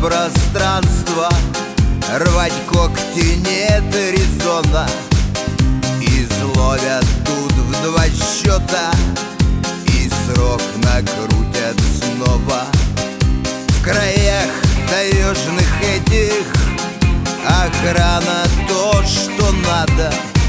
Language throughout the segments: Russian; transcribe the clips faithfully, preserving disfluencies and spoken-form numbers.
пространство, рвать когти нет резона. Изловят тут в два счета и срок накрутят снова. В краях таежных этих охрана то, что надо.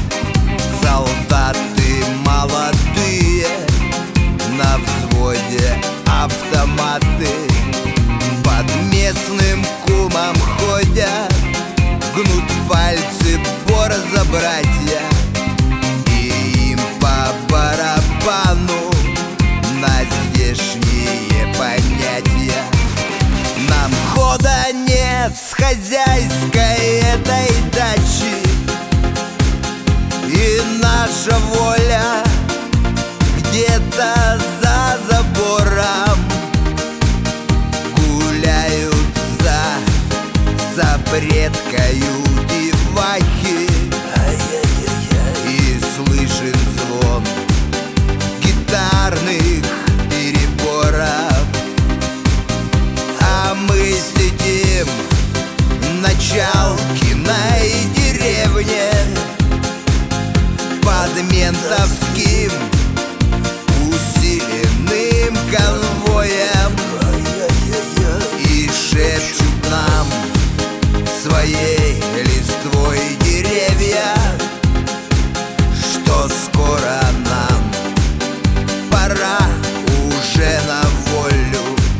Солдаты молодые, на взводе автоматы. Под местным кумом ходят, гнут пальцы борзо-братья. И им по барабану на здешние понятия. Нам хода нет с хозяйской этой дачи, и наша воля где-то за забором. Гуляют за запреткою девахи, и слышен звон гитарных переборов. А мы сидим на Чалкиной деревне под ментовским усиленным конвоем, и шепчут нам своей листвой деревья, что скоро нам пора уже на волю.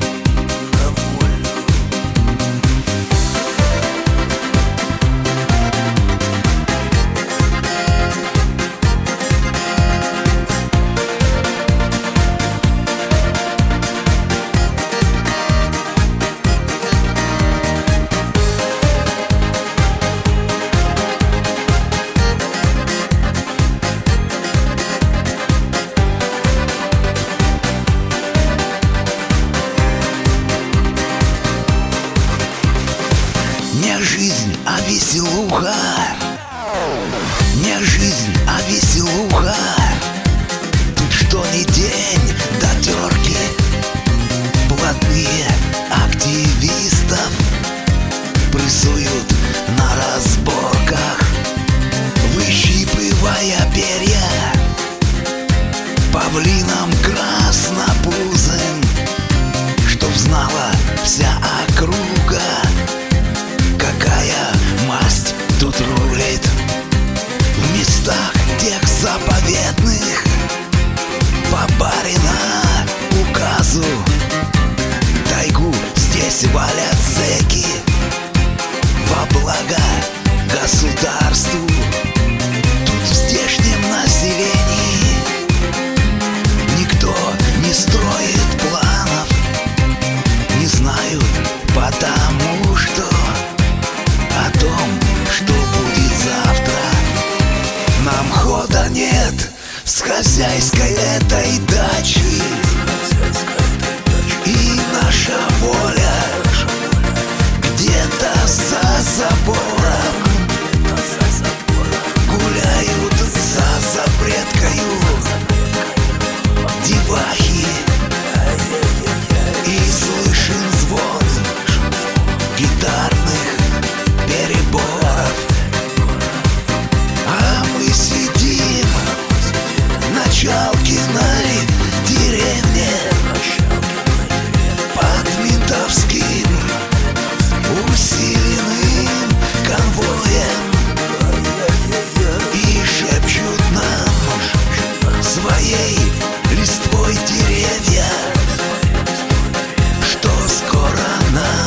Не жизнь, а веселуха, не жизнь, а веселуха. Тут что ни день до терки, блатные активистов прессуют на разборках, выщипывая перья павлином краснопузым, чтоб знала вся округа, какая масть тут рулит. В местах тех заповедных по барина указу тайгу здесь валят зэки во благо государству. Тут в здешнем населении никто не строит планов, не знают, потому что о том, что будет завтра, нам хода нет с хозяйской этой дачи. И наша воля где-то за забором. Гуляют за запреткою девахи, и слышен звон гитарных переборов. А мы сидим на Чалкиной деревне под ментовским усиленным конвоем, и шепчут нам своей листвой деревья, что скоро нам